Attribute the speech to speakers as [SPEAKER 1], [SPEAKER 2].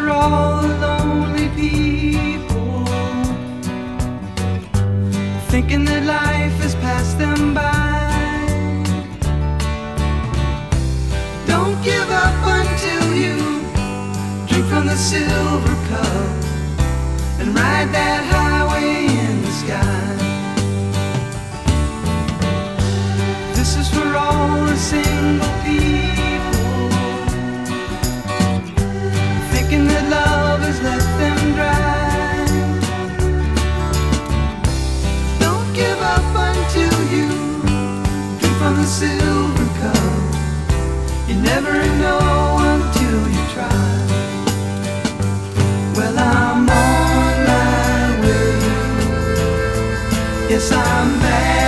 [SPEAKER 1] for all the lonely people, thinking that life has passed them by. Don't give up until you drink from the silver cup and ride that highway in the sky. This is for all the single people, thinking that love has left them dry. Don't give up until you drink from the silver cup. You never know until you try. Well, I'm on my way. Yes, I'm back.